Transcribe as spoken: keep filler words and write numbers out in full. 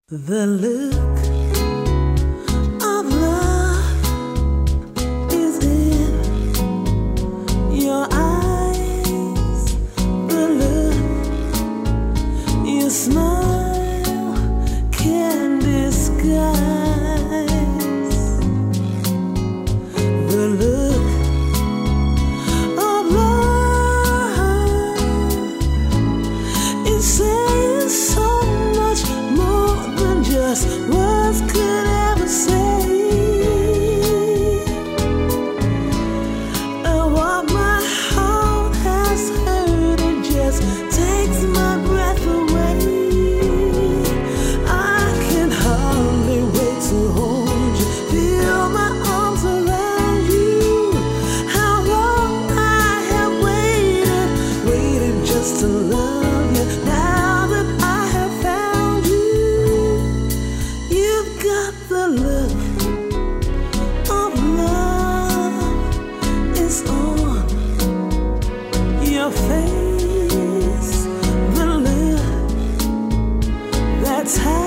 The look of love is in your eyes. The look your smile can disguise. The look of love is saying so much more than just words could ever say. And what my heart has heard, it just takes my breath away. I can hardly wait to hold you, feel my arms around you. How long I have waited, waited just to love you. Now that I have found you, you've got the look of love is on your face. The look that's high